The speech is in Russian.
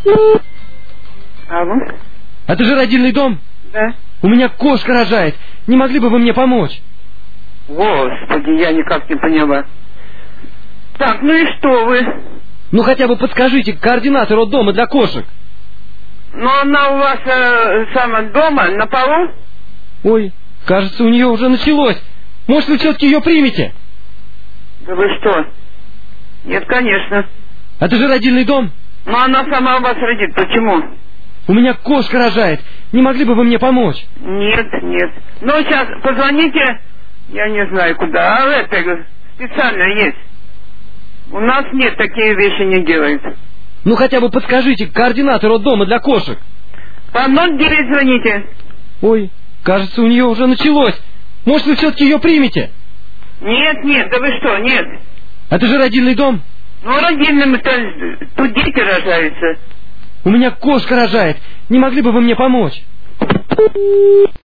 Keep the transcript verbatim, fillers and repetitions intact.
Алло? Это же родильный дом? Да. У меня кошка рожает. Не могли бы вы мне помочь? Господи, я никак не поняла. Так, ну и что вы? Ну хотя бы подскажите координаты роддома для кошек. Ну она у вас э, сама дома, на полу? Ой, кажется, у нее уже началось. Может, вы все-таки ее примете? Да вы что? Нет, конечно. Это же родильный дом. Но она сама у вас родит. Почему? У меня кошка рожает. Не могли бы вы мне помочь? Нет, нет. Ну, сейчас позвоните, я не знаю куда, а это специально есть. У нас нет, такие вещи не делают. Ну хотя бы подскажите координаты роддома для кошек. По ноль девять звоните. Ой, кажется, у нее уже началось. Может, вы все-таки ее примете? Нет, нет, да вы что, нет. Это же родильный дом. Ну, родильным-то тут дети рожаются. У меня кошка рожает. Не могли бы вы мне помочь?